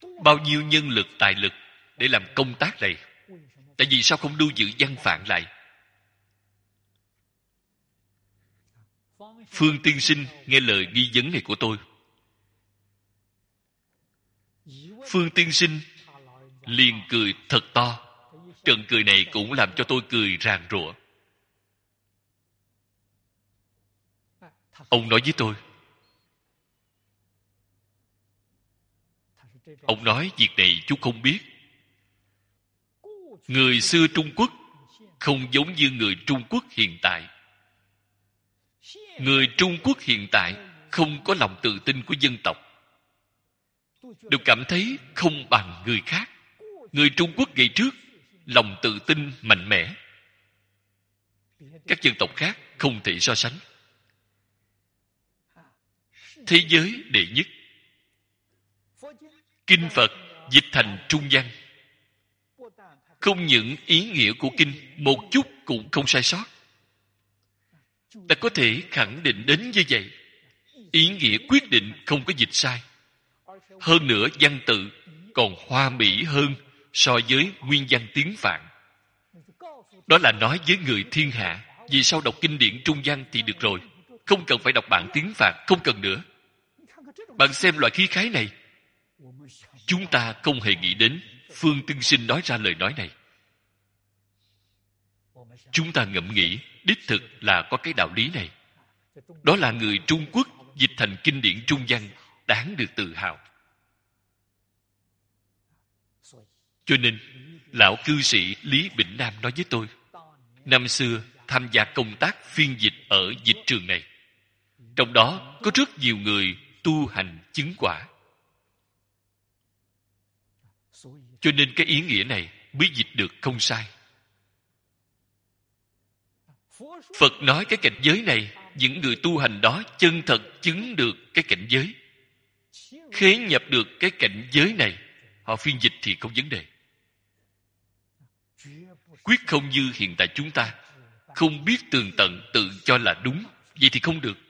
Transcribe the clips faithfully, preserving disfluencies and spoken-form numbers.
bao nhiêu nhân lực tài lực để làm công tác này. Tại vì sao không lưu giữ văn phạn lại? Phương tiên sinh nghe lời nghi vấn này của tôi. Phương tiên sinh liền cười thật to. Trận cười này cũng làm cho tôi cười ràn rụa. Ông nói với tôi, ông nói việc này chú không biết. Người xưa Trung Quốc không giống như người Trung Quốc hiện tại. Người Trung Quốc hiện tại không có lòng tự tin của dân tộc, đều cảm thấy không bằng người khác. Người Trung Quốc ngày trước lòng tự tin mạnh mẽ, các dân tộc khác không thể so sánh. Thế giới đệ nhất. Kinh Phật dịch thành Trung văn, không những ý nghĩa của kinh một chút cũng không sai sót. Ta có thể khẳng định đến như vậy. Ý nghĩa quyết định không có dịch sai. Hơn nữa văn tự còn hoa mỹ hơn so với nguyên văn tiếng Phạn. Đó là nói với người thiên hạ, vì sao đọc kinh điển Trung văn thì được rồi, không cần phải đọc bản tiếng Phạn, không cần nữa. Bạn xem loại khí khái này, chúng ta không hề nghĩ đến Phương tiên sinh nói ra lời nói này. Chúng ta ngẫm nghĩ, đích thực là có cái đạo lý này. Đó là người Trung Quốc dịch thành kinh điển Trung văn, đáng được tự hào. Cho nên, lão cư sĩ Lý Bỉnh Nam nói với tôi, năm xưa tham gia công tác phiên dịch ở dịch trường này, trong đó có rất nhiều người tu hành chứng quả. Cho nên cái ý nghĩa này mới dịch được không sai. Phật nói cái cảnh giới này, những người tu hành đó chân thật chứng được cái cảnh giới, khế nhập được cái cảnh giới này, họ phiên dịch thì không vấn đề. Quyết không như hiện tại chúng ta, không biết tường tận tự cho là đúng, vậy thì không được.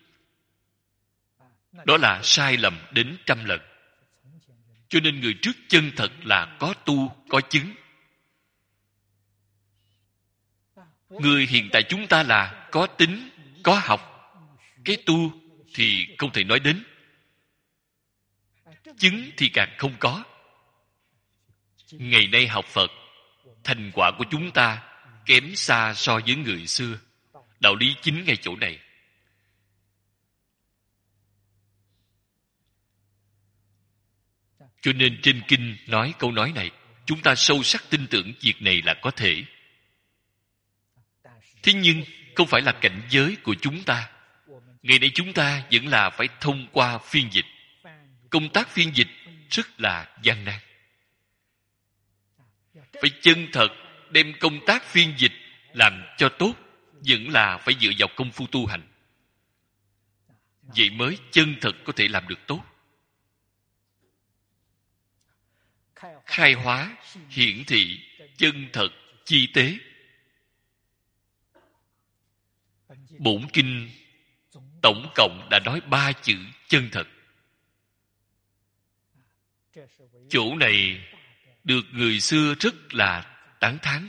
Đó là sai lầm đến trăm lần. Cho nên người trước chân thật là có tu, có chứng. Người hiện tại chúng ta là có tính, có học. Cái tu thì không thể nói đến. Chứng thì càng không có. Ngày nay học Phật, thành quả của chúng ta kém xa so với người xưa. Đạo lý chính ngay chỗ này. Cho nên trên kinh nói câu nói này, chúng ta sâu sắc tin tưởng việc này là có thể. Thế nhưng không phải là cảnh giới của chúng ta. Ngày nay chúng ta vẫn là phải thông qua phiên dịch. Công tác phiên dịch rất là gian nan. Phải chân thật đem công tác phiên dịch làm cho tốt, vẫn là phải dựa vào công phu tu hành. Vậy mới chân thật có thể làm được tốt. Khai hóa, hiển thị, chân thật, chi tế. Bổn kinh tổng cộng đã nói ba chữ chân thật. Chỗ này được người xưa rất là tán thán.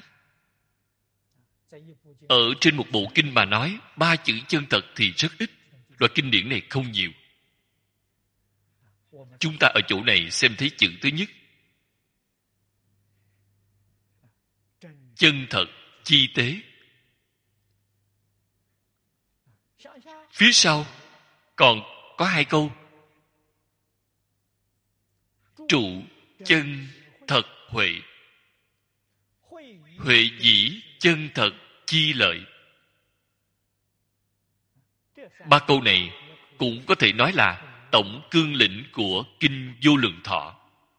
Ở trên một bộ kinh mà nói ba chữ chân thật thì rất ít. Loại kinh điển này không nhiều. Chúng ta ở chỗ này xem thấy chữ thứ nhất. Chân thật, chi tế. Phía sau còn có hai câu. Trụ chân thật huệ. Huệ dĩ chân thật chi lợi. Ba câu này cũng có thể nói là tổng cương lĩnh của Kinh Vô Lượng Thọ.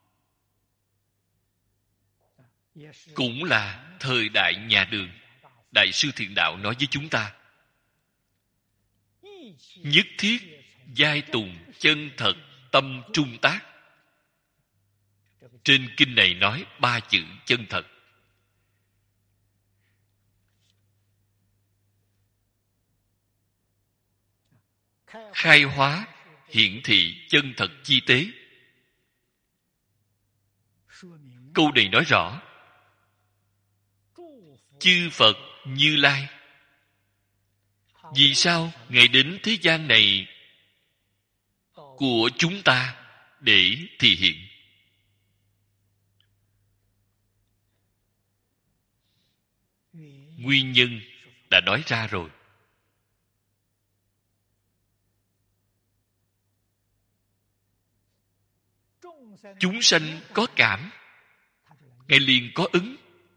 Cũng là thời đại nhà Đường, Đại sư Thiện Đạo nói với chúng ta. Nhất thiết giai tùng chân thật tâm trung tác. Trên kinh này nói ba chữ chân thật. Khai hóa, hiển thị chân thật chi tế. Câu này nói rõ chư Phật Như Lai vì sao Ngài đến thế gian này của chúng ta để thị hiện? Nguyên nhân đã nói ra rồi. Chúng sanh có cảm, Ngài liền có ứng.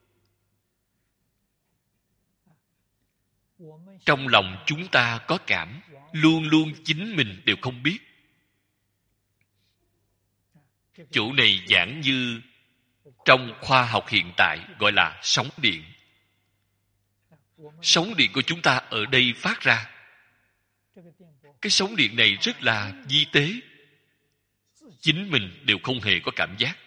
Trong lòng chúng ta có cảm, luôn luôn chính mình đều không biết. Chỗ này giảng như trong khoa học hiện tại gọi là sóng điện. Sóng điện của chúng ta ở đây phát ra. Cái sóng điện này rất là vi tế. Chính mình đều không hề có cảm giác.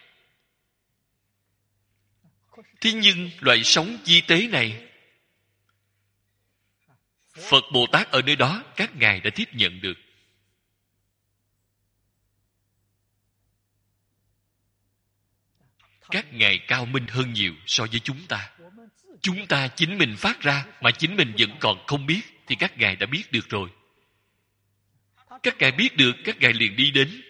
Thế nhưng loại sóng vi tế này, Phật Bồ Tát ở nơi đó các ngài đã tiếp nhận được. Các ngài cao minh hơn nhiều so với chúng ta. Chúng ta chính mình phát ra mà chính mình vẫn còn không biết thì các ngài đã biết được rồi. Các ngài biết được, các ngài liền đi đến.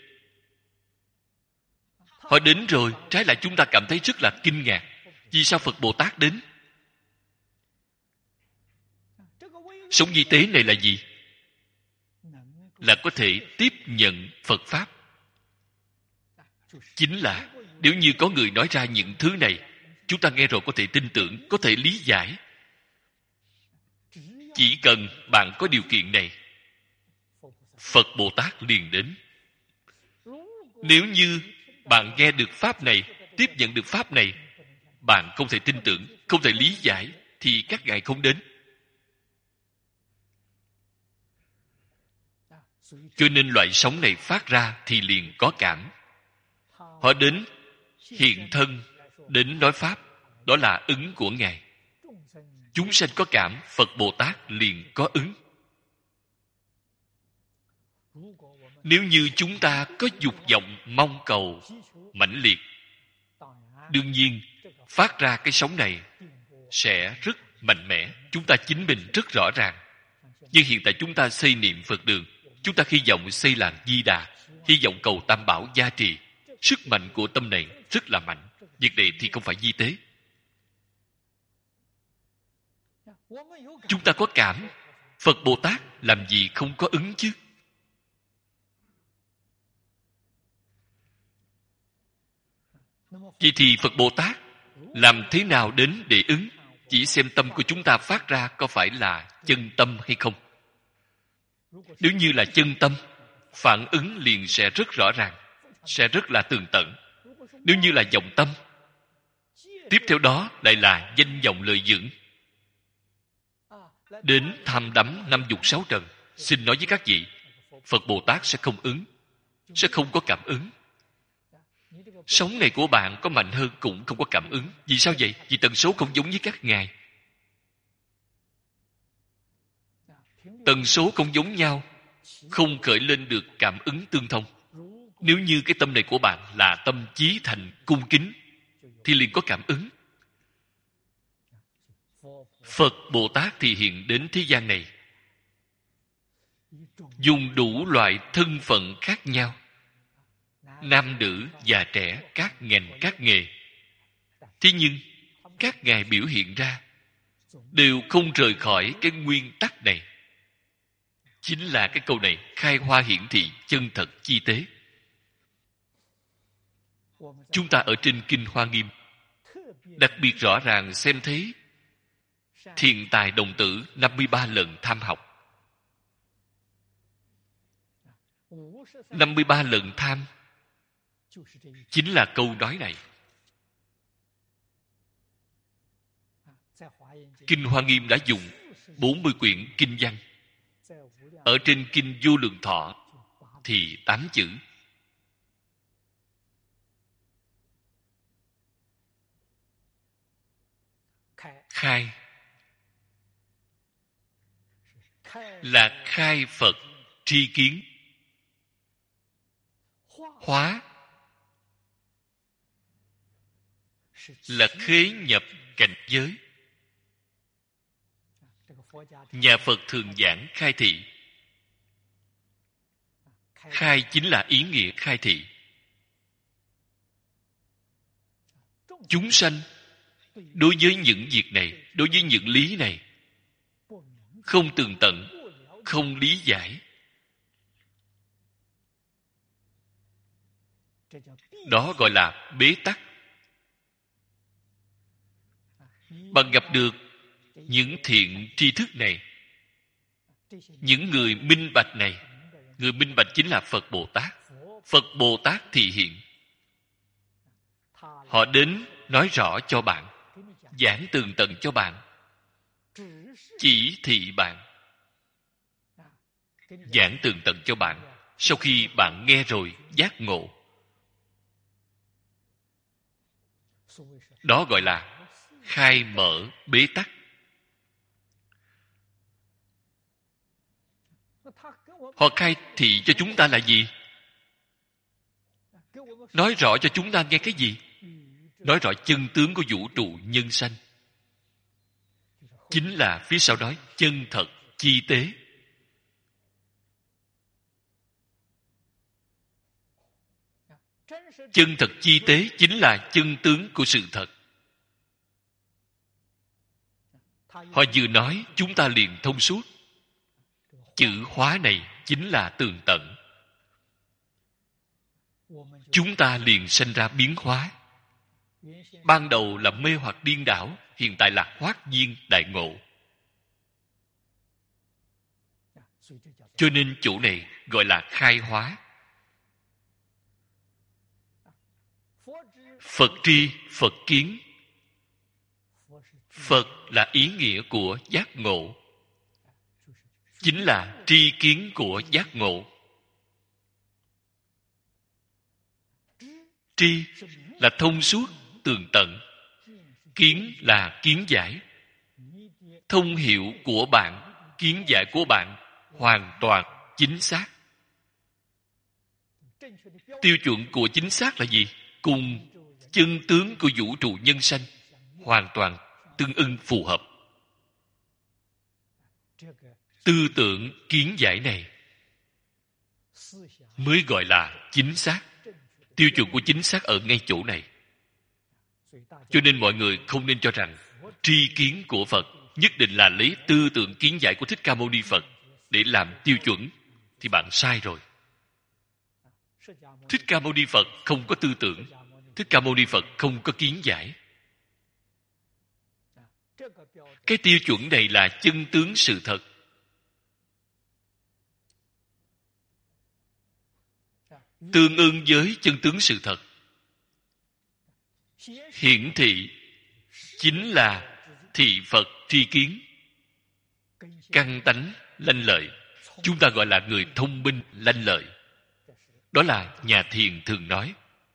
Họ đến rồi, trái lại chúng ta cảm thấy rất là kinh ngạc. Vì sao Phật Bồ Tát đến? Sống vi tế này là gì? Là có thể tiếp nhận Phật Pháp. Chính là nếu như có người nói ra những thứ này, chúng ta nghe rồi có thể tin tưởng, có thể lý giải. Chỉ cần bạn có điều kiện này, Phật Bồ Tát liền đến. Nếu như bạn nghe được Pháp này, tiếp nhận được Pháp này, bạn không thể tin tưởng, không thể lý giải, thì các ngài không đến. Cho nên loại sóng này phát ra thì liền có cảm. Họ đến hiện thân, đến nói Pháp, đó là ứng của Ngài. Chúng sanh có cảm, Phật Bồ Tát liền có ứng. Nếu như chúng ta có dục vọng mong cầu mãnh liệt, đương nhiên phát ra cái sóng này sẽ rất mạnh mẽ. Chúng ta chính mình rất rõ ràng. Nhưng hiện tại chúng ta xây niệm Phật đường, chúng ta hy vọng xây làng Di Đà, hy vọng cầu Tam Bảo gia trì. Sức mạnh của tâm này rất là mạnh. Việc này thì không phải vi tế. Chúng ta có cảm, Phật Bồ Tát làm gì không có ứng chứ? Vậy thì Phật Bồ Tát làm thế nào đến để ứng? Chỉ xem tâm của chúng ta phát ra có phải là chân tâm hay không. Nếu như là chân tâm, phản ứng liền sẽ rất rõ ràng, sẽ rất là tường tận. Nếu như là vọng tâm, tiếp theo đó lại là danh vọng lợi dưỡng. Đến tham đắm năm dục sáu trần, xin nói với các vị, Phật Bồ Tát sẽ không ứng, sẽ không có cảm ứng. Sống này của bạn có mạnh hơn cũng không có cảm ứng. Vì sao vậy? Vì tần số không giống với các ngài. Tần số không giống nhau, không khởi lên được cảm ứng tương thông. Nếu như cái tâm này của bạn là tâm chí thành cung kính, thì liền có cảm ứng. Phật Bồ Tát thì hiện đến thế gian này, dùng đủ loại thân phận khác nhau, nam nữ già trẻ, các ngành các nghề. Thế nhưng các ngài biểu hiện ra đều không rời khỏi cái nguyên tắc này. Chính là cái câu này, khai hoa hiển thị chân thật chi tế. Chúng ta ở trên Kinh Hoa Nghiêm đặc biệt rõ ràng xem thấy thiện tài đồng tử năm mươi ba lần tham học. năm mươi ba lần tham chính là câu nói này. Kinh Hoa Nghiêm đã dùng bốn mươi quyển kinh văn. Ở trên Kinh Vô Lượng Thọ thì tám chữ. Khai là khai Phật tri kiến. Hóa là khế nhập cảnh giới. Nhà Phật thường giảng khai thị. Khai chính là ý nghĩa khai thị. Chúng sanh đối với những việc này, đối với những lý này không tường tận, không lý giải, đó gọi là bế tắc. Bạn gặp được những thiện tri thức này, những người minh bạch này, người minh bạch chính là Phật Bồ Tát. Phật Bồ Tát thị hiện. Họ đến nói rõ cho bạn, giảng tường tận cho bạn, chỉ thị bạn, giảng tường tận cho bạn. Sau khi bạn nghe rồi giác ngộ, đó gọi là khai mở bế tắc. Họ khai thị cho chúng ta là gì? Nói rõ cho chúng ta nghe cái gì? Nói rõ chân tướng của vũ trụ nhân sanh. Chính là phía sau nói chân thật, chi tế. Chân thật chi tế chính là chân tướng của sự thật. Họ vừa nói, chúng ta liền thông suốt. Chữ hóa này chính là tường tận. Chúng ta liền sanh ra biến hóa. Ban đầu là mê hoặc điên đảo, hiện tại là hoát nhiên đại ngộ. Cho nên chỗ này gọi là khai hóa. Phật tri, Phật kiến. Phật là ý nghĩa của giác ngộ, chính là tri kiến của giác ngộ. Tri là thông suốt, tường tận. Kiến là kiến giải. Thông hiểu của bạn, kiến giải của bạn hoàn toàn chính xác. Tiêu chuẩn của chính xác là gì? Cùng chân tướng của vũ trụ nhân sanh hoàn toàn tương ưng phù hợp. Tư tưởng kiến giải này mới gọi là chính xác. Tiêu chuẩn của chính xác ở ngay chỗ này. Cho nên mọi người không nên cho rằng tri kiến của Phật nhất định là lấy tư tưởng kiến giải của Thích Ca Mâu Ni Phật để làm tiêu chuẩn, thì bạn sai rồi. Thích Ca Mâu Ni Phật không có tư tưởng, Thích Ca Mâu Ni Phật không có kiến giải. Cái tiêu chuẩn này là chân tướng sự thật. Tương ưng với chân tướng sự thật. Hiển thị chính là thị Phật tri kiến. Căn tánh lanh lợi. Chúng ta gọi là người thông minh lanh lợi. Đó là nhà thiền thường nói.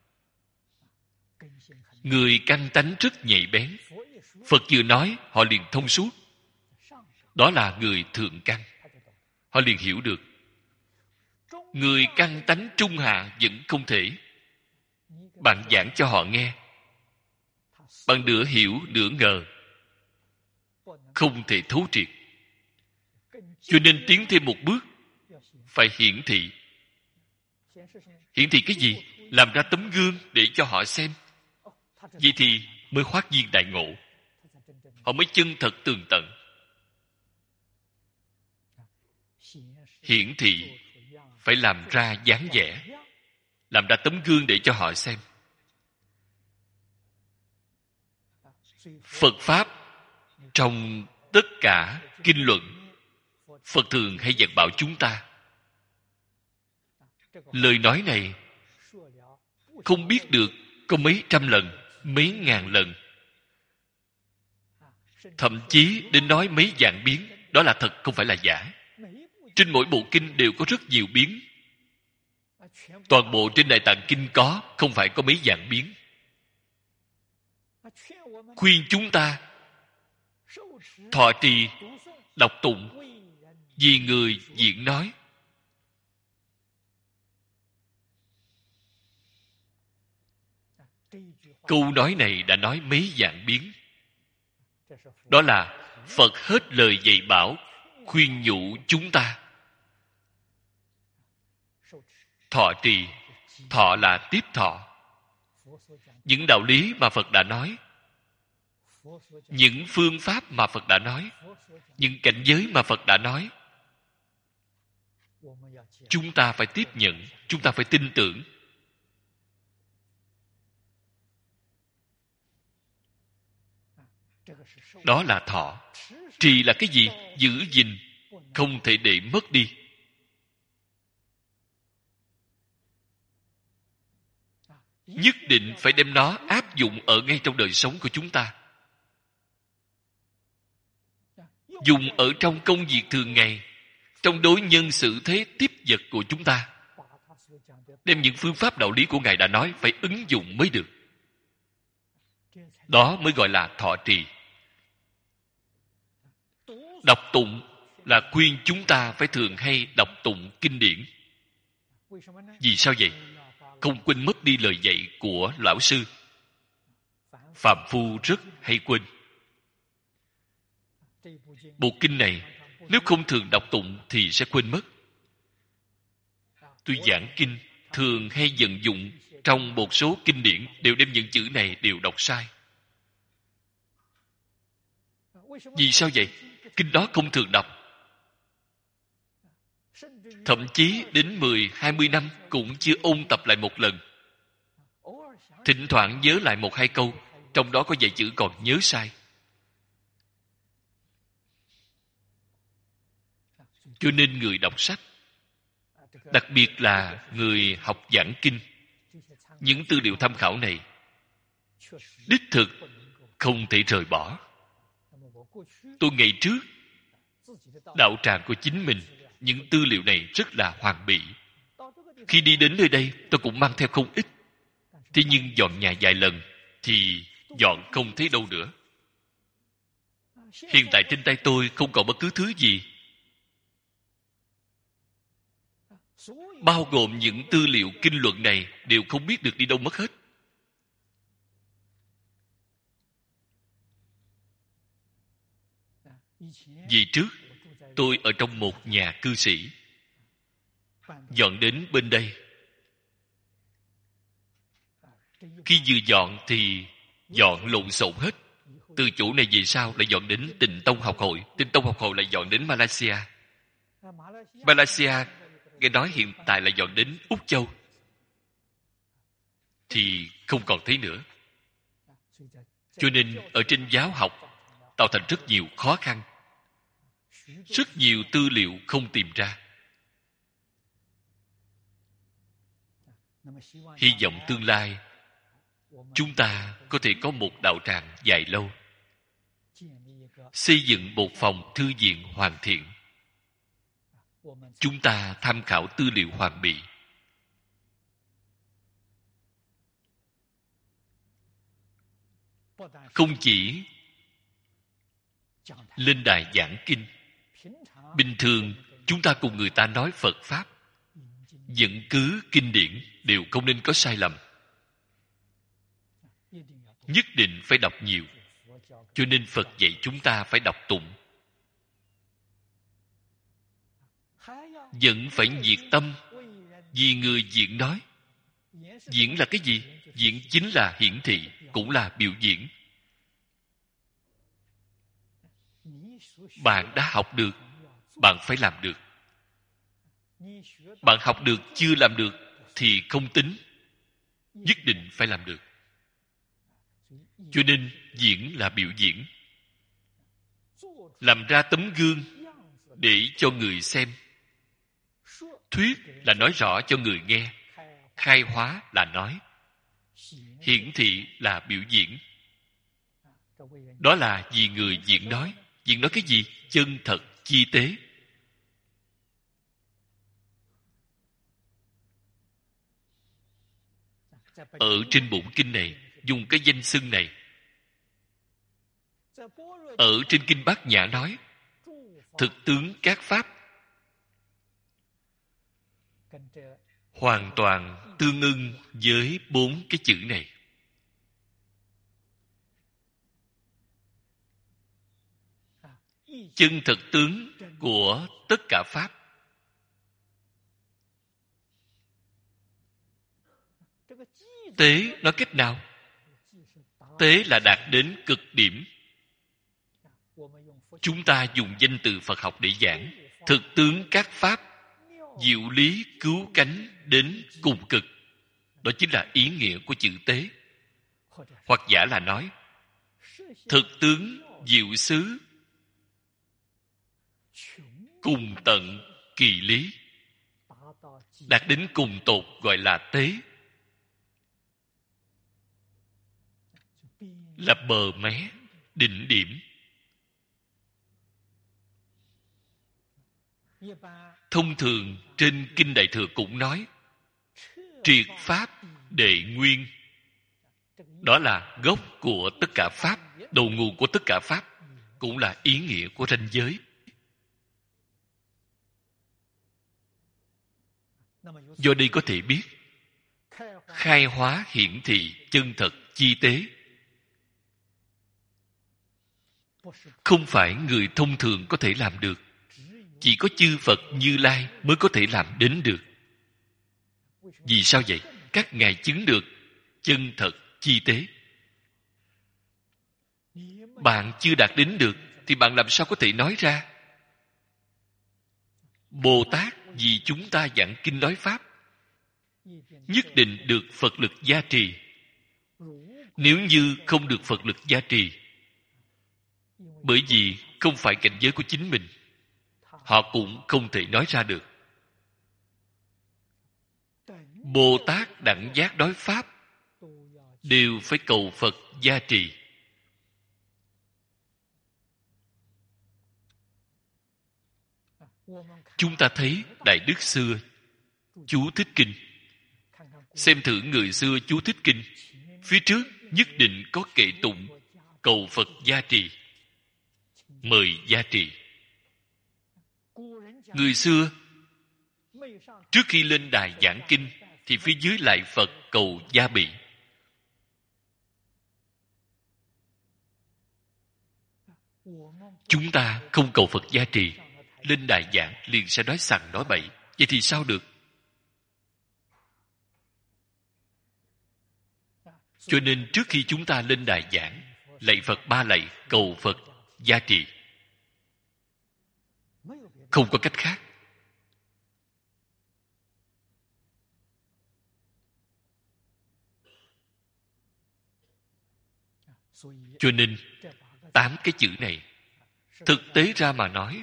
Người căn tánh rất nhạy bén. Phật vừa nói, họ liền thông suốt. Đó là người thượng căn. Họ liền hiểu được. Người căn tánh trung hạ vẫn không thể. Bạn giảng cho họ nghe, bạn nửa hiểu nửa ngờ, không thể thấu triệt. Cho nên tiến thêm một bước, phải hiển thị. Hiển thị cái gì? Làm ra tấm gương để cho họ xem. Vậy thì mới hoát nhiên đại ngộ. Họ mới chân thật tường tận. Hiển thị phải làm ra dáng vẻ, làm ra tấm gương để cho họ xem. Phật Pháp trong tất cả kinh luận, Phật thường hay dạy bảo chúng ta. Lời nói này không biết được có mấy trăm lần, mấy ngàn lần, thậm chí đến nói mấy vạn biến. Đó là thật, không phải là giả. Trên mỗi bộ kinh đều có rất nhiều biến. Toàn bộ trên Đại Tạng Kinh có, không phải có mấy vạn biến. Khuyên chúng ta thọ trì, đọc tụng, vì người diễn nói. Câu nói này đã nói mấy vạn biến. Đó là Phật hết lời dạy bảo, khuyên nhủ chúng ta. Thọ trì, thọ là tiếp thọ. Những đạo lý mà Phật đã nói, những phương pháp mà Phật đã nói, những cảnh giới mà Phật đã nói, chúng ta phải tiếp nhận, chúng ta phải tin tưởng. Đó là thọ. Trì là cái gì? Giữ gìn, không thể để mất đi. Nhất định phải đem nó áp dụng ở ngay trong đời sống của chúng ta. Dùng ở trong công việc thường ngày, trong đối nhân xử thế tiếp vật của chúng ta. Đem những phương pháp đạo lý của Ngài đã nói phải ứng dụng mới được. Đó mới gọi là thọ trì. Đọc tụng là khuyên chúng ta phải thường hay đọc tụng kinh điển. Vì sao vậy? Không quên mất đi lời dạy của lão sư. Phàm phu rất hay quên. Bộ kinh này nếu không thường đọc tụng thì sẽ quên mất. Tôi giảng kinh thường hay vận dụng trong một số kinh điển đều đem những chữ này đều đọc sai. Vì sao vậy? Kinh đó không thường đọc. Thậm chí đến mười, hai mươi năm cũng chưa ôn tập lại một lần. Thỉnh thoảng nhớ lại một hai câu, trong đó có vài chữ còn nhớ sai. Cho nên người đọc sách, đặc biệt là người học giảng kinh, những tư liệu tham khảo này đích thực không thể rời bỏ. Tôi ngày trước đạo tràng của chính mình, những tư liệu này rất là hoàn bị. Khi đi đến nơi đây tôi cũng mang theo không ít. Thế nhưng dọn nhà vài lần thì dọn không thấy đâu nữa. Hiện tại trên tay tôi không còn bất cứ thứ gì, bao gồm những tư liệu kinh luận này đều không biết được đi đâu mất hết. Vì trước tôi ở trong một nhà cư sĩ, dọn đến bên đây. Khi vừa dọn thì dọn lộn xộn hết. Từ chỗ này về sau lại dọn đến Tịnh Tông học hội, Tịnh Tông học hội lại dọn đến Malaysia. Malaysia nghe nói hiện tại lại dọn đến Úc Châu, thì không còn thấy nữa. Cho nên ở trên giáo học tạo thành rất nhiều khó khăn, rất nhiều tư liệu không tìm ra. Hy vọng tương lai chúng ta có thể có một đạo tràng dài lâu, xây dựng một phòng thư viện hoàn thiện. Chúng ta tham khảo tư liệu hoàn bị. Không chỉ lên đài giảng kinh, bình thường chúng ta cùng người ta nói Phật Pháp, dẫn cứ kinh điển đều không nên có sai lầm. Nhất định phải đọc nhiều. Cho nên Phật dạy chúng ta phải đọc tụng. Vẫn phải nhiệt tâm vì người diễn nói. Diễn là cái gì? Diễn chính là hiển thị, cũng là biểu diễn. Bạn đã học được, bạn phải làm được. Bạn học được chưa làm được thì không tính, nhất định phải làm được. Cho nên diễn là biểu diễn, làm ra tấm gương để cho người xem. Thuyết là nói rõ cho người nghe. Khai hóa là nói. Hiển thị là biểu diễn. Đó là vì người diễn nói. Diễn nói cái gì? Chân thật, chi tế. Ở trên bổn kinh này dùng cái danh xưng này. Ở trên kinh Bát Nhã nói thực tướng các pháp hoàn toàn tương ưng với bốn cái chữ này. chân thật tướng của tất cả pháp. Tế nói cách nào? Tế là đạt đến cực điểm. Chúng ta dùng danh từ Phật học để giảng thực tướng các pháp, diệu lý cứu cánh đến cùng cực. Đó chính là ý nghĩa của chữ tế. Hoặc giả là nói thực tướng diệu xứ cùng tận kỳ lý, đạt đến cùng tột gọi là tế, là bờ mé, đỉnh điểm. Thông thường trên Kinh Đại Thừa cũng nói triệt pháp đệ nguyên. Đó là gốc của tất cả pháp, đầu nguồn của tất cả pháp, cũng là ý nghĩa của ranh giới. Do đây có thể biết khai hóa hiển thị chân thật chi tế không phải người thông thường có thể làm được. Chỉ có chư Phật Như Lai mới có thể làm đến được. Vì sao vậy? Các ngài chứng được chân thật chi tế. Bạn chưa đạt đến được thì bạn làm sao có thể nói ra? Bồ Tát vì chúng ta giảng kinh nói pháp, nhất định được Phật lực gia trì. Nếu như không được Phật lực gia trì, bởi vì không phải cảnh giới của chính mình, họ cũng không thể nói ra được. Bồ Tát đẳng giác đối pháp đều phải cầu Phật gia trì. Chúng ta thấy Đại Đức xưa chú thích kinh. Xem thử người xưa chú thích kinh, phía trước nhất định có kệ tụng cầu Phật gia trì, mời gia trì. Người xưa trước khi lên đài giảng kinh thì phía dưới lại Phật cầu gia bị. Chúng ta không cầu Phật gia trì, lên đài giảng liền sẽ nói sằng nói bậy. Vậy thì sao được? Cho nên trước khi chúng ta lên đài giảng, lạy Phật ba lạy, cầu Phật gia trì. Không có cách khác. Cho nên tám cái chữ này thực tế ra mà nói,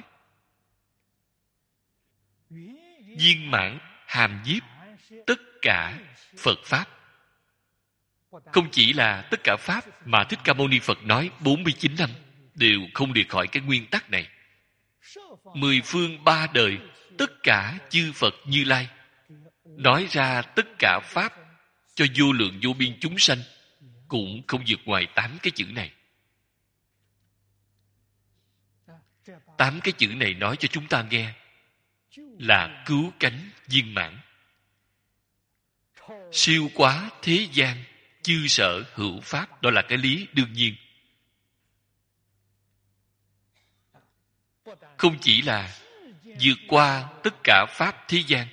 viên mãn hàm nhiếp tất cả Phật Pháp. Không chỉ là tất cả Pháp mà Thích Ca Mâu Ni Phật nói bốn mươi chín năm đều không được khỏi cái nguyên tắc này. Mười phương ba đời, tất cả chư Phật Như Lai nói ra tất cả Pháp cho vô lượng vô biên chúng sanh cũng không vượt ngoài tám cái chữ này. Tám cái chữ này nói cho chúng ta nghe là cứu cánh viên mãn, siêu quá thế gian chư sở hữu pháp. Đó là cái lý đương nhiên. Không chỉ là vượt qua tất cả pháp thế gian,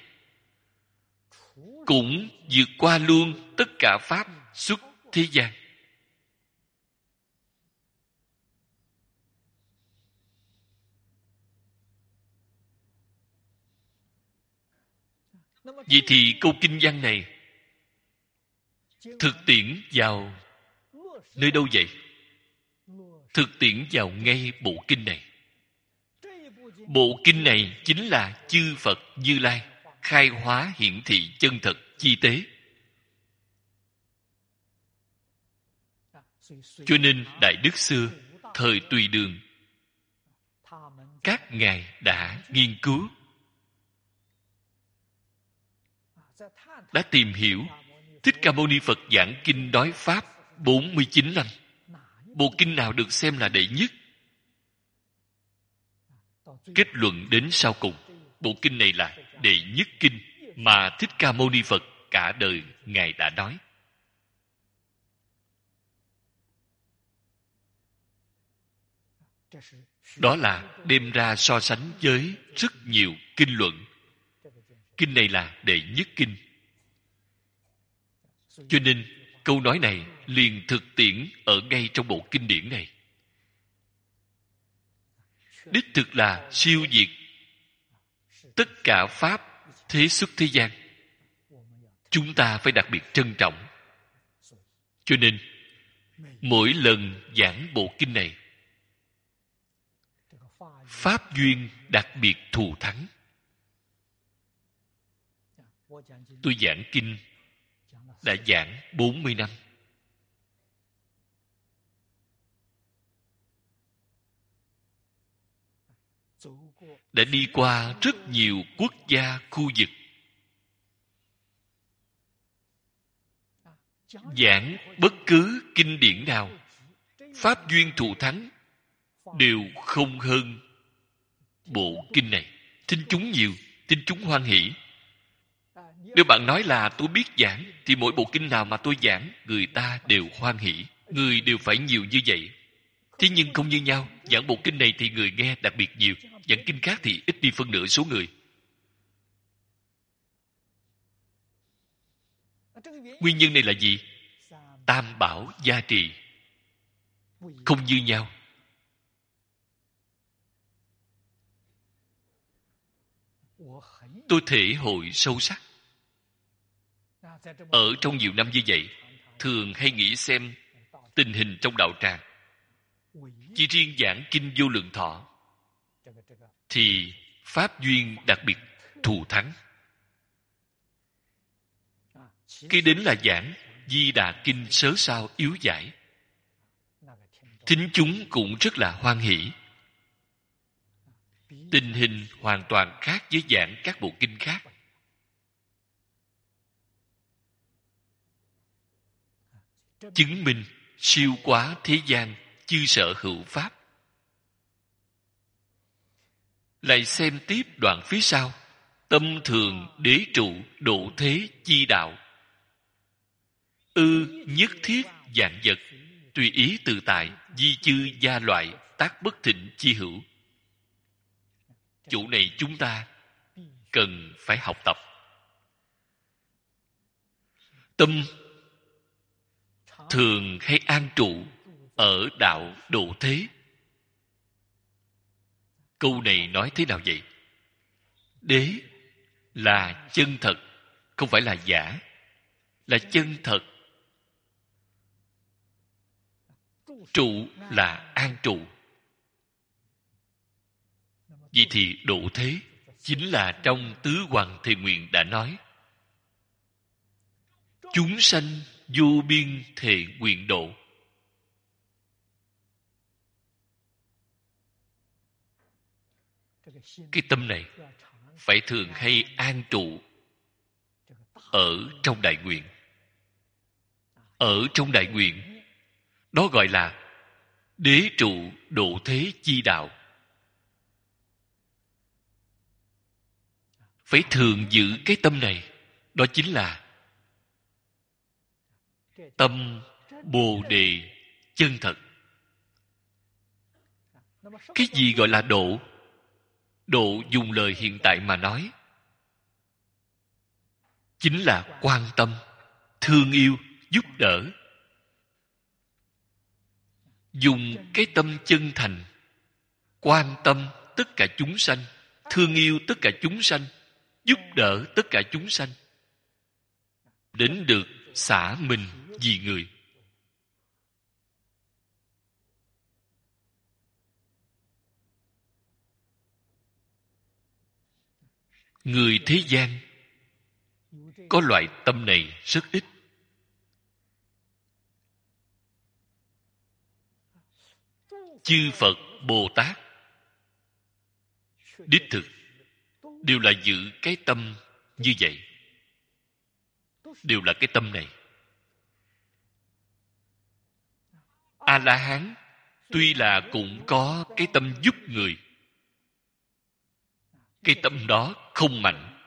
cũng vượt qua luôn tất cả pháp xuất thế gian. Vậy thì câu kinh văn này thực tiễn vào nơi đâu vậy? Thực tiễn vào ngay bộ kinh này. Bộ kinh này chính là chư Phật Như Lai khai hóa hiển thị chân thật chi tế. Cho nên Đại Đức xưa, thời Tùy Đường, các ngài đã nghiên cứu, đã tìm hiểu. Thích Ca Mâu Ni Phật giảng kinh nói pháp bốn mươi chín năm. Bộ kinh nào được xem là đệ nhất? Kết luận đến sau cùng, bộ kinh này là đệ nhất kinh mà Thích Ca Mâu Ni Phật cả đời ngài đã nói. Đó là đem ra so sánh với rất nhiều kinh luận. Kinh này là đệ nhất kinh. Cho nên câu nói này liền thực tiễn ở ngay trong bộ kinh điển này. Đích thực là siêu diệt tất cả pháp thế xuất thế gian. Chúng ta phải đặc biệt trân trọng. Cho nên mỗi lần giảng bộ kinh này, pháp duyên đặc biệt thù thắng. Tôi giảng kinh đã giảng bốn mươi năm. Đã đi qua rất nhiều quốc gia, khu vực. Giảng bất cứ kinh điển nào, pháp duyên thù thắng đều không hơn bộ kinh này. Tin chúng nhiều, tin chúng hoan hỷ. Nếu bạn nói là tôi biết giảng, thì mỗi bộ kinh nào mà tôi giảng, người ta đều hoan hỷ. Người đều phải nhiều như vậy. Thế nhưng không như nhau. Giảng bộ kinh này thì người nghe đặc biệt nhiều. Giảng kinh khác thì ít đi phân nửa số người. Nguyên nhân này là gì? Tam bảo gia trì không như nhau. Tôi thể hội sâu sắc. Ở trong nhiều năm như vậy, thường hay nghĩ xem tình hình trong đạo tràng. Chỉ riêng giảng kinh Vô Lượng Thọ thì pháp duyên đặc biệt thù thắng. Cái đến là giảng Di Đà Kinh sớ sao yếu giải, thính chúng cũng rất là hoan hỷ. Tình hình hoàn toàn khác với giảng các bộ kinh khác. Chứng minh siêu quá thế gian chư sở hữu pháp. Lại xem tiếp đoạn phía sau. Tâm thường đế trụ độ thế chi đạo. Ư nhất thiết dạng vật, tùy ý tự tại, di chư gia loại, tác bất thịnh chi hữu. Chỗ này chúng ta cần phải học tập. Tâm thường hay an trụ ở đạo độ thế. Câu này nói thế nào vậy? Đế là chân thật, không phải là giả. Là chân thật. Trụ là an trụ. Vậy thì độ thế chính là trong Tứ Hoàng Thề Nguyện đã nói: chúng sanh vô biên thệ nguyện độ. Cái tâm này phải thường hay an trụ ở trong đại nguyện. Ở trong đại nguyện, đó gọi là đế trụ độ thế chi đạo. Phải thường giữ cái tâm này. Đó chính là tâm Bồ Đề chân thật. Cái gì gọi là độ? Độ dùng lời hiện tại mà nói, chính là quan tâm, thương yêu, giúp đỡ. Dùng cái tâm chân thành, quan tâm tất cả chúng sanh, thương yêu tất cả chúng sanh, giúp đỡ tất cả chúng sanh, đến được xả mình vì người. Người thế gian có loại tâm này rất ít. Chư Phật Bồ Tát đích thực đều là giữ cái tâm như vậy. Đều là cái tâm này. A-la-hán tuy là cũng có cái tâm giúp người, cái tâm đó không mạnh.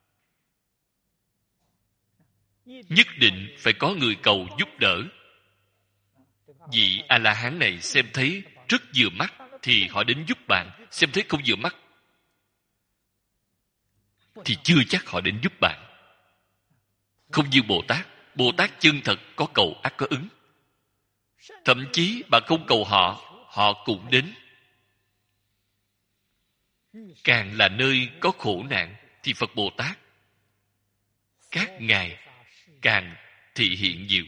Nhất định phải có người cầu giúp đỡ. Vị A-la-hán này xem thấy rất vừa mắt, thì họ đến giúp bạn, xem thấy không vừa mắt thì chưa chắc họ đến giúp bạn. Không như Bồ Tát. Bồ Tát chân thật có cầu ắt có ứng. Thậm chí bạn không cầu họ, họ cũng đến. Càng là nơi có khổ nạn thì Phật Bồ Tát các ngài càng thị hiện nhiều.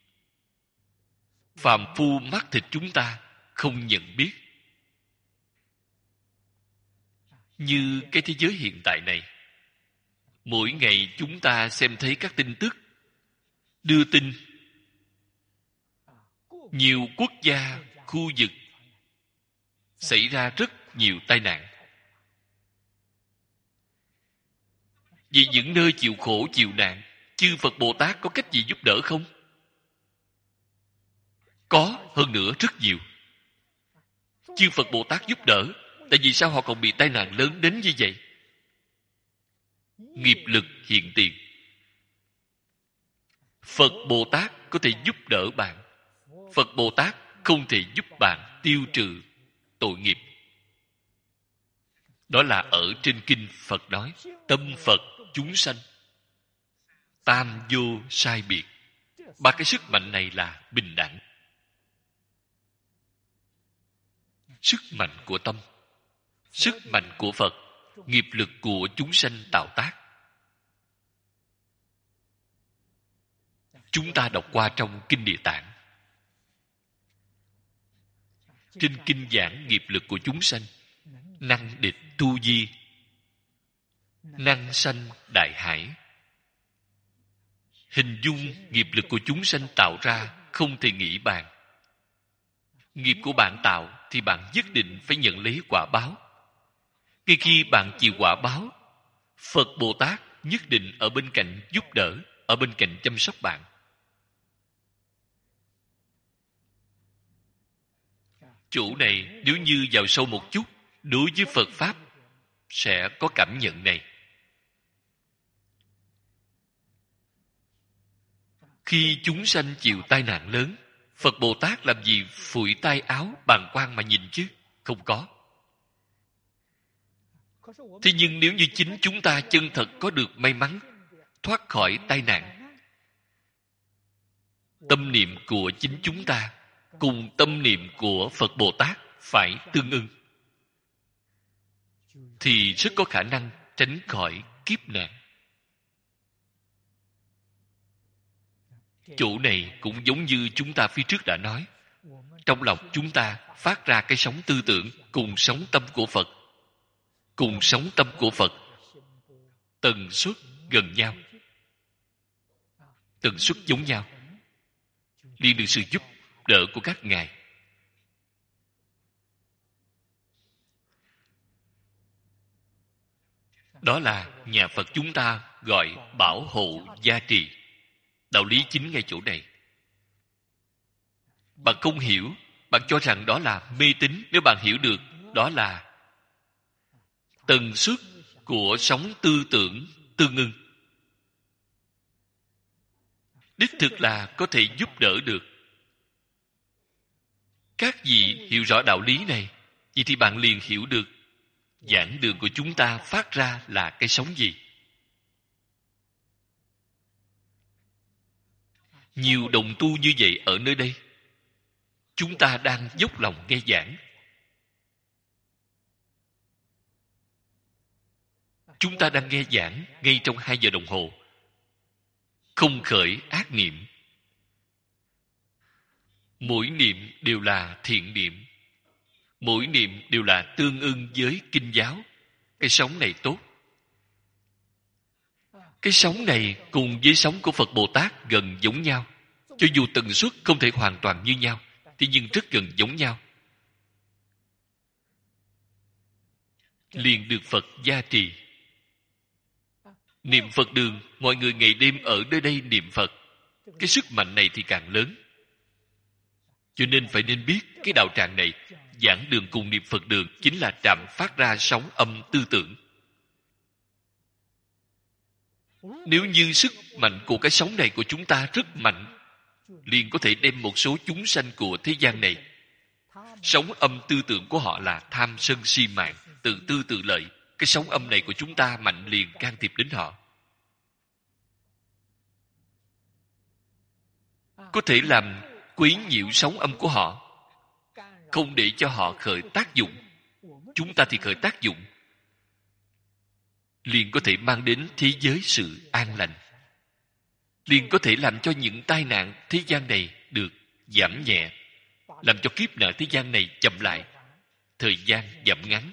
Phàm phu mắt thịt chúng ta không nhận biết. Như cái thế giới hiện tại này, mỗi ngày chúng ta xem thấy các tin tức đưa tin nhiều quốc gia, khu vực xảy ra rất nhiều tai nạn. Vì những nơi chịu khổ chịu nạn, chư Phật Bồ Tát có cách gì giúp đỡ không? Có, hơn nữa rất nhiều. Chư Phật Bồ Tát giúp đỡ. Tại vì sao họ còn bị tai nạn lớn đến như vậy? Nghiệp lực hiện tiền. Phật Bồ Tát có thể giúp đỡ bạn. Phật Bồ Tát không thể giúp bạn tiêu trừ tội nghiệp. Đó là ở trên kinh Phật nói, tâm Phật chúng sanh tam vô sai biệt. Ba cái sức mạnh này là bình đẳng. Sức mạnh của tâm, sức mạnh của Phật, nghiệp lực của chúng sanh tạo tác. Chúng ta đọc qua trong Kinh Địa Tạng. Trên kinh giảng nghiệp lực của chúng sanh, năng địch tu di, năng sanh đại hải. Hình dung nghiệp lực của chúng sanh tạo ra không thể nghĩ bàn. Nghiệp của bạn tạo thì bạn nhất định phải nhận lấy quả báo. Ngay khi bạn chịu quả báo, Phật Bồ Tát nhất định ở bên cạnh giúp đỡ, ở bên cạnh chăm sóc bạn. Chỗ này nếu như vào sâu một chút, đối với Phật Pháp sẽ có cảm nhận này. Khi chúng sanh chịu tai nạn lớn, Phật Bồ Tát làm gì phủi tay áo bàng quan mà nhìn chứ? Không có. Thế nhưng nếu như chính chúng ta chân thật có được may mắn thoát khỏi tai nạn, tâm niệm của chính chúng ta cùng tâm niệm của Phật Bồ Tát phải tương ưng, thì rất có khả năng tránh khỏi kiếp nạn. Chỗ này cũng giống như chúng ta phía trước đã nói. Trong lòng chúng ta phát ra cái sóng tư tưởng cùng sóng tâm của Phật. Cùng sóng tâm của Phật, tần suất gần nhau, tần suất giống nhau, liền được sự giúp đỡ của các ngài. Đó là nhà Phật chúng ta gọi bảo hộ gia trì. Đạo lý chính ngay chỗ này. Bạn không hiểu, bạn cho rằng đó là mê tín. Nếu bạn hiểu được, đó là tần suất của sóng tư tưởng tương ưng. Đích thực là có thể giúp đỡ được. Các vị hiểu rõ đạo lý này, vậy thì bạn liền hiểu được giảng đường của chúng ta phát ra là cái sóng gì. Nhiều đồng tu như vậy ở nơi đây. Chúng ta đang dốc lòng nghe giảng. Chúng ta đang nghe giảng ngay trong hai giờ đồng hồ. Không khởi ác niệm. Mỗi niệm đều là thiện niệm. Mỗi niệm đều là tương ưng với kinh giáo. Cái sóng này tốt. Cái sóng này cùng với sóng của Phật Bồ Tát gần giống nhau. Cho dù tần suất không thể hoàn toàn như nhau, thế nhưng rất gần giống nhau. Liền được Phật gia trì. Niệm Phật đường, mọi người ngày đêm ở nơi đây niệm Phật. Cái sức mạnh này thì càng lớn. Cho nên phải nên biết cái đạo tràng này, giảng đường cùng niệm Phật đường chính là trạm phát ra sóng âm tư tưởng. Nếu như sức mạnh của cái sóng này của chúng ta rất mạnh, liền có thể đem một số chúng sanh của thế gian này Sóng âm tư tưởng của họ là tham sân si mạng, tự tư tự lợi. Cái sóng âm này của chúng ta mạnh liền can thiệp đến họ, có thể làm quấy nhiễu sóng âm của họ, không để cho họ khởi tác dụng. Chúng ta thì khởi tác dụng, liền có thể mang đến thế giới sự an lành, liền có thể làm cho những tai nạn thế gian này được giảm nhẹ, làm cho kiếp nạn thế gian này chậm lại, thời gian giảm ngắn.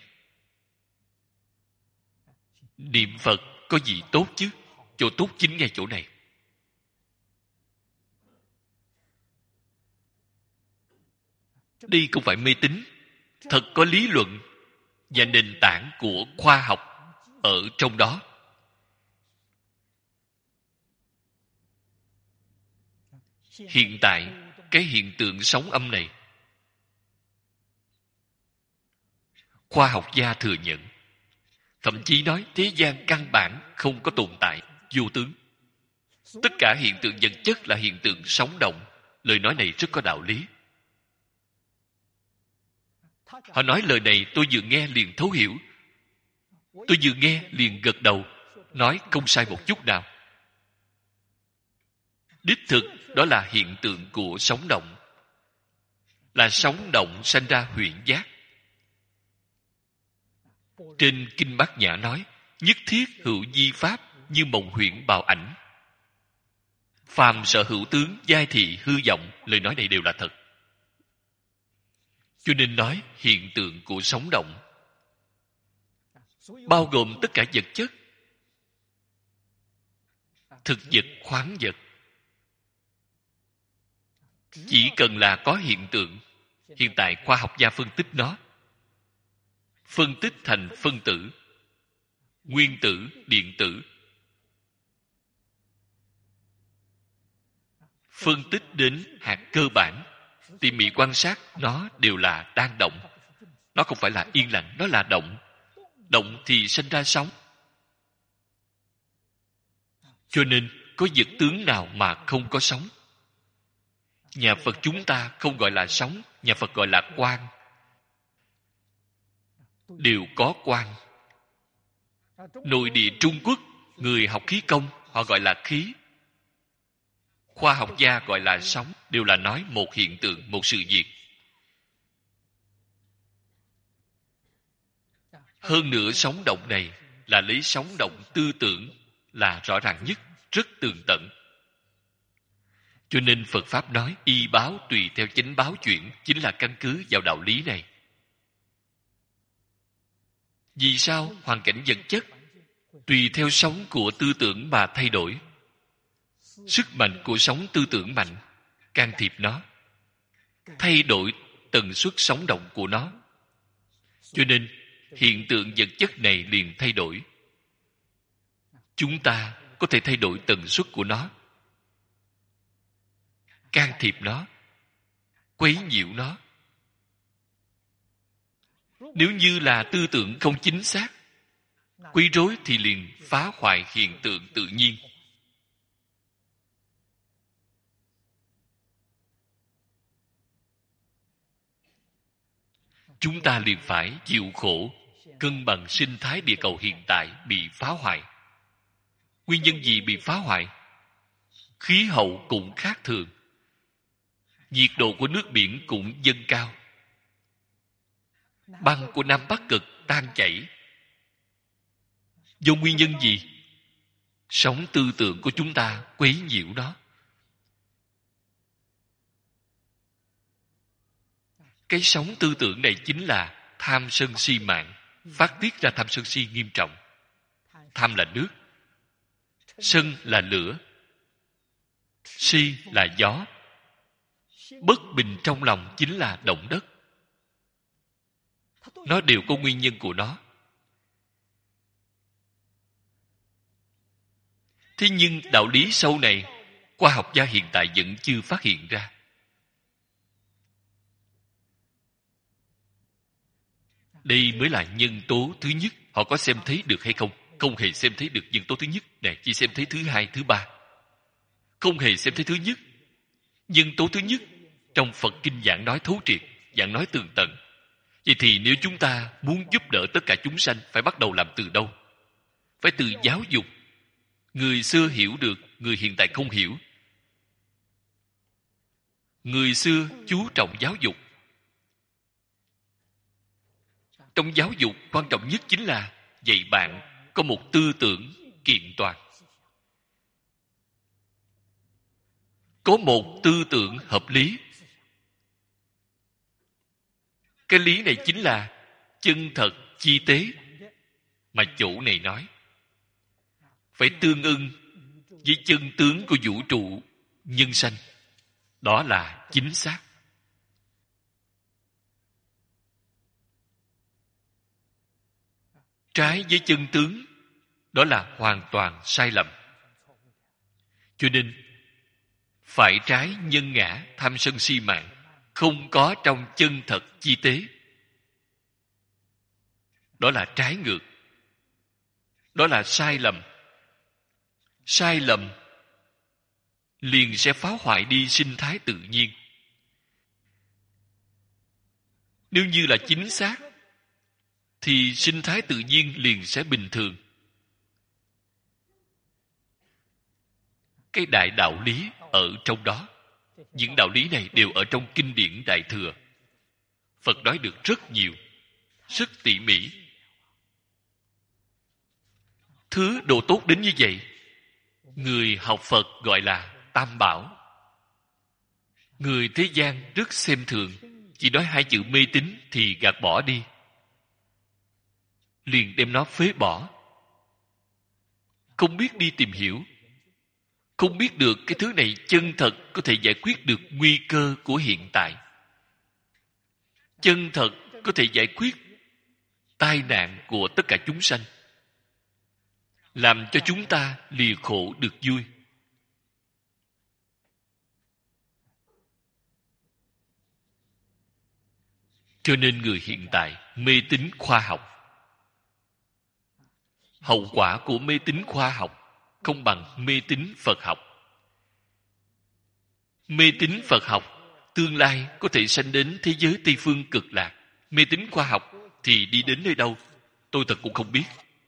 Niệm Phật có gì tốt chứ? Chỗ tốt chính ngay chỗ này. Đây không phải mê tín, thật có lý luận và nền tảng của khoa học ở trong đó. Hiện tại, cái hiện tượng sóng âm này, khoa học gia thừa nhận, thậm chí nói thế gian căn bản không có tồn tại, vô tướng. Tất cả hiện tượng vật chất là hiện tượng sống động. Lời nói này rất có đạo lý. Họ nói lời này tôi vừa nghe liền thấu hiểu. Tôi vừa nghe liền gật đầu, nói không sai một chút nào. Đích thực đó là hiện tượng của sóng động, là sóng động sanh ra huyễn giác. Trên Kinh Bát Nhã nói, nhất thiết hữu di pháp như mộng huyễn bào ảnh. Phàm sở hữu tướng giai thị hư vọng. Lời nói này đều là thật. Cho nên nói hiện tượng của sóng động bao gồm tất cả vật chất, thực vật, khoáng vật. Chỉ cần là có hiện tượng, hiện tại khoa học gia phân tích nó, phân tích thành phân tử, nguyên tử, điện tử, phân tích đến hạt cơ bản, tỉ mỉ quan sát, nó đều là đang động. Nó không phải là yên lặng, nó là động. Động thì sinh ra sóng. Cho nên có vật tướng nào mà không có sóng? Nhà Phật chúng ta không gọi là sóng, nhà Phật gọi là quang. Đều có quang. Nội địa Trung Quốc, người học khí công, họ gọi là khí. Khoa học gia gọi là sóng, đều là nói một hiện tượng, một sự việc. Hơn nữa sóng động này là lấy sóng động tư tưởng là rõ ràng nhất, rất tường tận. Cho nên Phật Pháp nói y báo tùy theo chánh báo chuyển, chính là căn cứ vào đạo lý này. Vì sao hoàn cảnh vật chất tùy theo sóng của tư tưởng mà thay đổi? Sức mạnh của sóng tư tưởng mạnh, can thiệp nó, thay đổi tần suất sóng động của nó. Cho nên hiện tượng vật chất này liền thay đổi. Chúng ta có thể thay đổi tần suất của nó, can thiệp nó, quấy nhiễu nó. Nếu như là tư tưởng không chính xác, quấy rối thì liền phá hoại hiện tượng tự nhiên. Chúng ta liền phải chịu khổ, cân bằng sinh thái địa cầu hiện tại bị phá hoại. Nguyên nhân gì bị phá hoại? Khí hậu cũng khác thường, nhiệt độ của nước biển cũng dâng cao, băng của Nam Bắc Cực tan chảy. Do nguyên nhân gì? Sóng tư tưởng của chúng ta quấy nhiễu nó. Cái sóng tư tưởng này chính là tham sân si mạng, phát tiết ra tham sân si nghiêm trọng. Tham là nước, sân là lửa, si là gió. Bất bình trong lòng chính là động đất. Nó đều có nguyên nhân của nó. Thế nhưng đạo lý sâu này, khoa học gia hiện tại vẫn chưa phát hiện ra. Đây mới là nhân tố thứ nhất. Họ có xem thấy được hay không? Không hề xem thấy được nhân tố thứ nhất. Này, chỉ xem thấy thứ hai, thứ ba. Không hề xem thấy thứ nhất. Nhân tố thứ nhất, trong Phật Kinh giảng nói thấu triệt. giảng nói tường tận. Vậy thì nếu chúng ta muốn giúp đỡ tất cả chúng sanh, phải bắt đầu làm từ đâu? Phải từ giáo dục. Người xưa hiểu được, người hiện tại không hiểu. Người xưa chú trọng giáo dục. Trong giáo dục, quan trọng nhất chính là dạy bạn có một tư tưởng kiện toàn. Có một tư tưởng hợp lý. Cái lý này chính là chân thật, chi tế mà chỗ này nói. Phải tương ưng với chân tướng của vũ trụ nhân sanh. Đó là chính xác. Trái với chân tướng, đó là hoàn toàn sai lầm. Cho nên phải trái nhân ngã, tham sân si mạng, không có trong chân thật chi tế. Đó là trái ngược. Đó là sai lầm. Sai lầm liền sẽ phá hoại đi sinh thái tự nhiên. Nếu như là chính xác, thì sinh thái tự nhiên liền sẽ bình thường. Cái đại đạo lý ở trong đó. Những đạo lý này đều ở trong kinh điển Đại Thừa. Phật nói được rất nhiều, rất tỉ mỉ. Thứ đồ tốt đến như vậy, người học Phật gọi là Tam Bảo. Người thế gian rất xem thường, chỉ nói hai chữ mê tín thì gạt bỏ đi, liền đem nó phế bỏ. Không biết đi tìm hiểu, không biết được cái thứ này chân thật có thể giải quyết được nguy cơ của hiện tại, chân thật có thể giải quyết tai nạn của tất cả chúng sanh, làm cho chúng ta lìa khổ được vui. Cho nên người hiện tại mê tín khoa học. Hậu quả của mê tín khoa học không bằng mê tín Phật học. Mê tín Phật học tương lai có thể sanh đến thế giới Tây Phương cực lạc. Mê tín khoa học thì đi đến nơi đâu, tôi thật cũng không biết.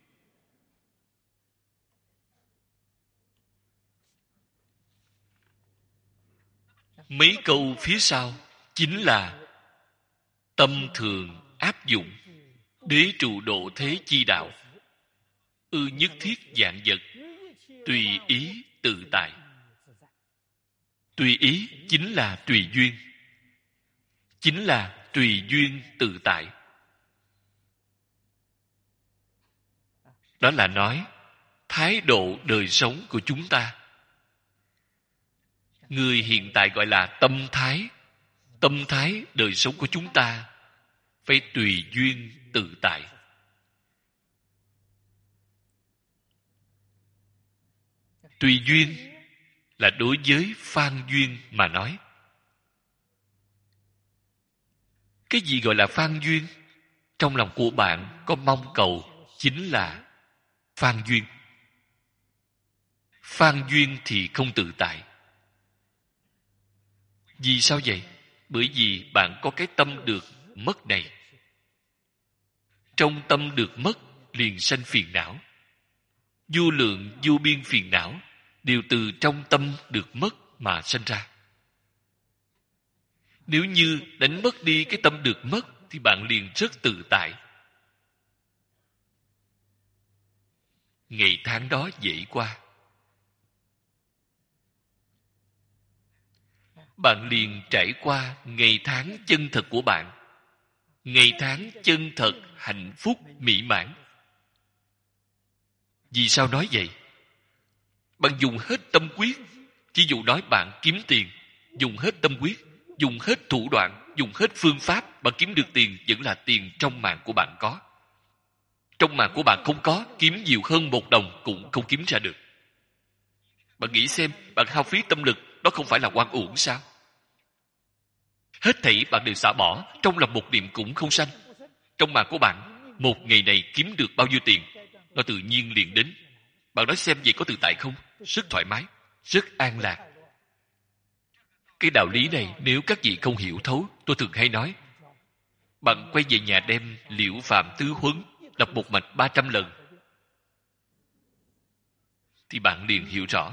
Mấy câu phía sau chính là tâm thường áp dụng, đế trụ độ thế chi đạo, ư nhất thiết vạn vật, tùy ý tự tại. Tùy ý chính là tùy duyên, chính là tùy duyên tự tại. Đó là nói thái độ đời sống của chúng ta. Người hiện tại gọi là tâm thái. Tâm thái đời sống của chúng ta phải tùy duyên tự tại. Tùy duyên là đối với phan duyên mà nói. Cái gì gọi là phan duyên? Trong lòng của bạn có mong cầu chính là phan duyên. Phan duyên thì không tự tại. Vì sao vậy? Bởi vì bạn có cái tâm được mất này. Trong tâm được mất liền sanh phiền não. Vô lượng vô biên phiền não đều từ trong tâm được mất mà sanh ra. Nếu như đánh mất đi cái tâm được mất thì bạn liền rất tự tại. Ngày tháng đó dễ qua. Bạn liền trải qua ngày tháng chân thật của bạn. Ngày tháng chân thật, hạnh phúc, mỹ mãn. Vì sao nói vậy? Bạn dùng hết tâm quyết. Chỉ dụ nói bạn kiếm tiền, dùng hết tâm quyết, dùng hết thủ đoạn, dùng hết phương pháp, bạn kiếm được tiền vẫn là tiền trong mạng của bạn có. Trong mạng của bạn không có, kiếm nhiều hơn một đồng cũng không kiếm ra được. Bạn nghĩ xem, bạn hao phí tâm lực, đó không phải là oan uổng sao? Hết thảy bạn đều xả bỏ, trong lòng một niệm cũng không sanh. Trong mạng của bạn, một ngày này kiếm được bao nhiêu tiền, nó tự nhiên liền đến. Bạn nói xem vậy có tự tại không? Rất thoải mái, rất an lạc. Cái đạo lý này nếu các vị không hiểu thấu, tôi thường hay nói, Bạn quay về nhà đem Liễu Phạm Tứ Huấn đọc một mạch ba trăm lần, thì bạn liền hiểu rõ.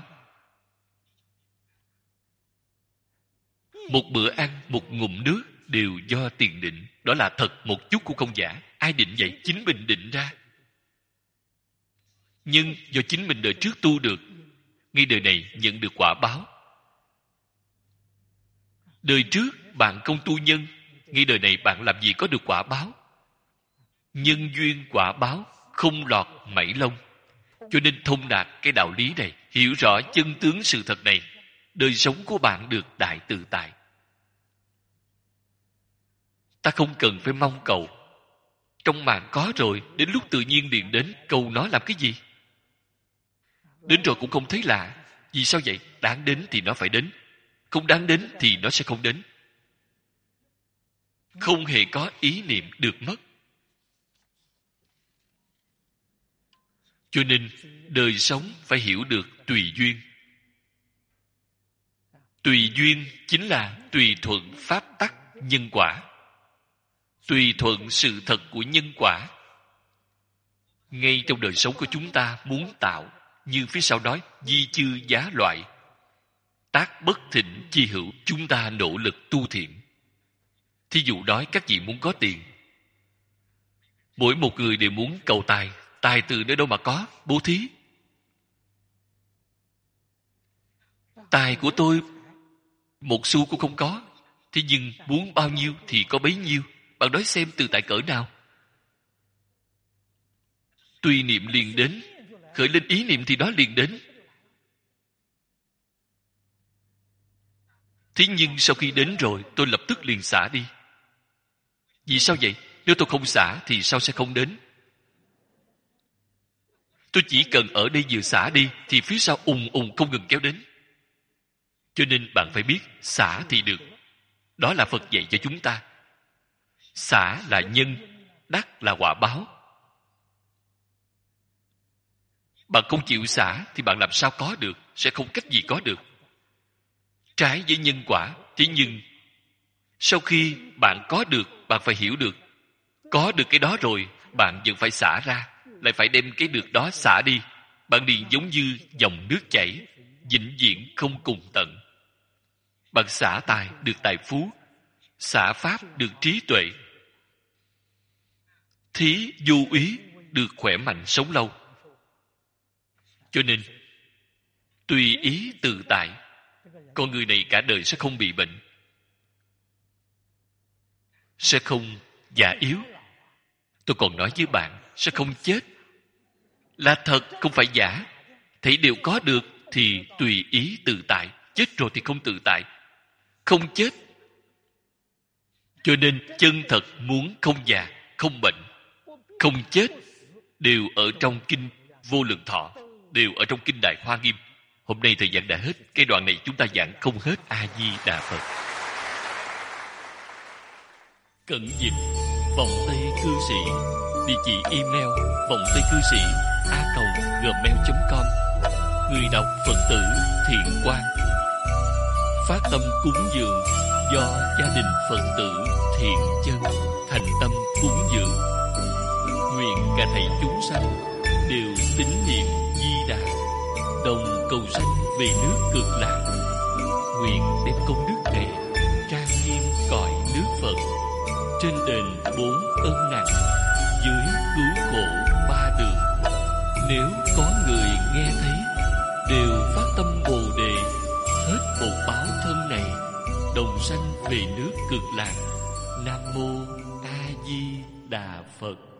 Một bữa ăn, một ngụm nước đều do tiền định. Đó là thật một chút cũng không giả. Ai định vậy? Chính mình định ra. Nhưng do chính mình đời trước tu được, ngay đời này nhận được quả báo. Đời trước bạn không tu nhân, ngay đời này bạn làm gì có được quả báo. Nhân duyên quả báo không lọt mảy lông. Cho nên thông đạt cái đạo lý này, hiểu rõ chân tướng sự thật này, đời sống của bạn được đại tự tại. Ta không cần phải mong cầu. Trong mạng có rồi, đến lúc tự nhiên liền đến, cầu nó làm cái gì? Đến rồi cũng không thấy lạ. Vì sao vậy? Đáng đến thì nó phải đến. Không đáng đến thì nó sẽ không đến. Không hề có ý niệm được mất. Cho nên, đời sống phải hiểu được tùy duyên. Tùy duyên chính là tùy thuận pháp tắc nhân quả. Tùy thuận sự thật của nhân quả. Ngay trong đời sống của chúng ta muốn tạo, như phía sau nói, di chư giá loại. Tác bất thịnh chi hữu, chúng ta nỗ lực tu thiện. Thí dụ nói các vị muốn có tiền. Mỗi một người đều muốn cầu tài. Tài từ nơi đâu mà có? Bố thí. Tài của tôi một xu cũng không có. Thế nhưng muốn bao nhiêu thì có bấy nhiêu. Bạn nói xem từ tại cỡ nào? Tùy niệm liền đến. Khởi lên ý niệm thì đó liền đến. Thế nhưng sau khi đến rồi, tôi lập tức liền xả đi. Vì sao vậy? Nếu tôi không xả thì sao sẽ không đến? Tôi chỉ cần ở đây vừa xả đi thì phía sau ùng ùng không ngừng kéo đến. Cho nên bạn phải biết xả thì được. Đó là Phật dạy cho chúng ta. Xả là nhân, đắc là quả báo. Bạn không chịu xả thì bạn làm sao có được? Sẽ không cách gì có được. Trái với nhân quả. Thế nhưng sau khi bạn có được, bạn phải hiểu được. Có được cái đó rồi, bạn vẫn phải xả ra. Lại phải đem cái được đó xả đi. Bạn liền giống như dòng nước chảy, vĩnh viễn không cùng tận. Bạn xả tài được tài phú, xả pháp được trí tuệ, thí vô úy được khỏe mạnh sống lâu. Cho nên tùy ý tự tại, con người này cả đời sẽ không bị bệnh, sẽ không già yếu. Tôi còn nói với bạn, sẽ không chết. Là thật, không phải giả. Thấy đều có được thì tùy ý tự tại. Chết rồi thì không tự tại, không chết. Cho nên chân thật muốn không già, không bệnh, không chết đều ở trong kinh Vô Lượng Thọ, đều ở trong kinh Đại Hoa Nghiêm. Hôm nay thời gian đã hết, cái đoạn này chúng ta giảng không hết. A Di Đà Phật. Cẩn dịch vọng tây cư sĩ, địa chỉ email vọng tây cư sĩ a còng gmail chấm com. Người đọc Phật tử Thiện Quang. Phát tâm cúng dường do gia đình Phật tử Thiện Chân thành tâm cúng dường. Nguyện cả thảy chúng sanh đều tín niệm Di Đà, đồng cầu sanh về nước Cực Lạc. Nguyện đem công đức này trang nghiêm cõi nước Phật, trên đền bốn ân nặng, dưới cứu khổ ba đường. Nếu có người nghe thấy đều phát tâm Bồ Đề, hết một báo thân này, đồng sanh về nước Cực Lạc. Nam mô A Di Đà Phật.